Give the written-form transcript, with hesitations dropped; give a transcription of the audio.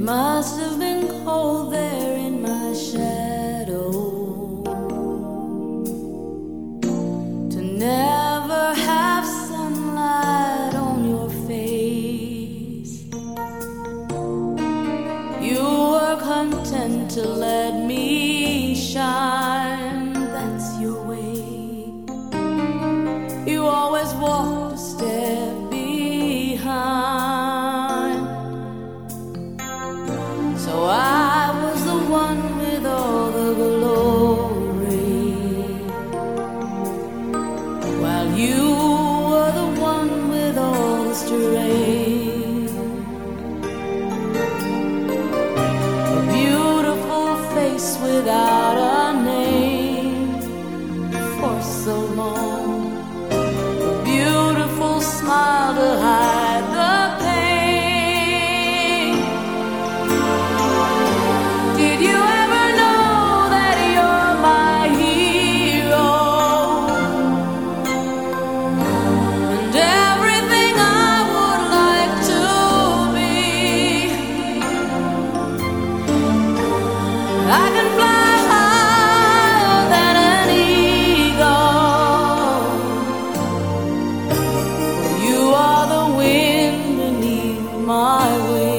must have been cold there in my shadow to never have sunlight on your face. You were content to let me shine, that's your way. You always walked a step behind. So I was the one with all the glory, while you were the one with all the strength. A beautiful face without a name for so long, a beautiful smile to hide the pain. Did you ever know that you're my hero, and everything I would like to be? I can fly higher than an eagle. You are the wind beneath my wings.